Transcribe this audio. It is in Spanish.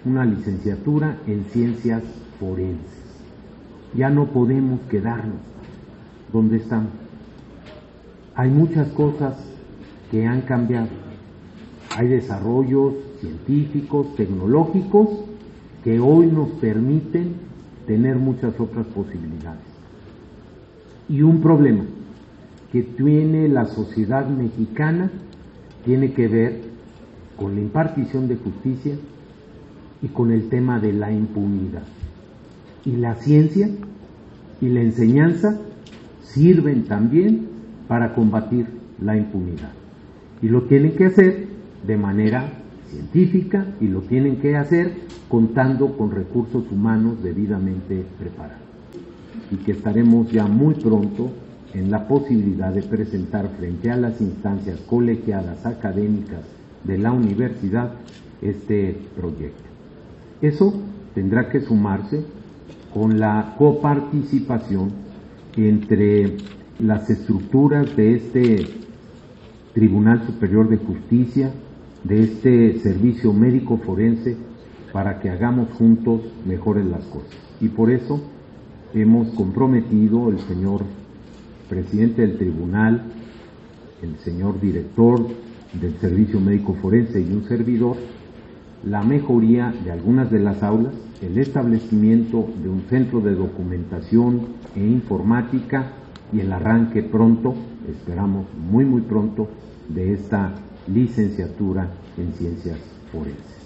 una licenciatura en ciencias forenses. Ya no podemos quedarnos donde estamos. Hay muchas cosas que han cambiado. Hay desarrollos científicos, tecnológicos, que hoy nos permiten tener muchas otras posibilidades. Y un problema que tiene la sociedad mexicana tiene que ver con la impartición de justicia y con el tema de la impunidad. Y la ciencia y la enseñanza sirven también para combatir la impunidad. Y lo tienen que hacer de manera científica y lo tienen que hacer contando con recursos humanos debidamente preparados. Y que estaremos ya muy pronto en la posibilidad de presentar frente a las instancias colegiadas académicas de la universidad este proyecto. Eso tendrá que sumarse con la coparticipación entre las estructuras de este Tribunal Superior de Justicia, de este servicio médico forense, para que hagamos juntos mejores las cosas. Y por eso hemos comprometido el señor presidente del tribunal, el señor director del servicio médico forense y un servidor, la mejoría de algunas de las aulas, el establecimiento de un centro de documentación e informática y el arranque pronto, esperamos muy pronto, de esta licenciatura en ciencias forenses.